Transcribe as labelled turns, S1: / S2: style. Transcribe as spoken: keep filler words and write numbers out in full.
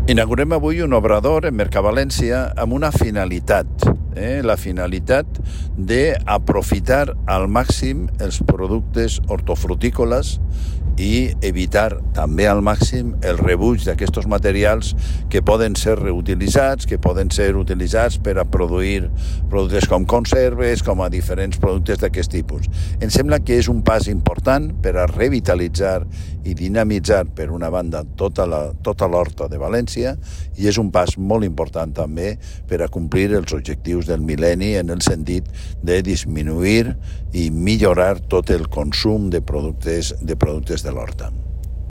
S1: Inaugurem avui un obrador en Mercavalència amb una finalitat, eh? la finalitat d'aprofitar al màxim els productes hortofrutícoles i evitar també al màxim el rebuig d'aquests materials que poden ser reutilitzats, que poden ser utilitzats per a produir productes com conserves, com a diferents productes d'aquest tipus. Em sembla que és un pas important per a revitalitzar i dinamitzar, per una banda, tota la, tota l'horta de València, i és un pas molt important també per a complir els objectius del mil·lenni en el sentit de disminuir i millorar tot el consum de productes de productes de l'horta.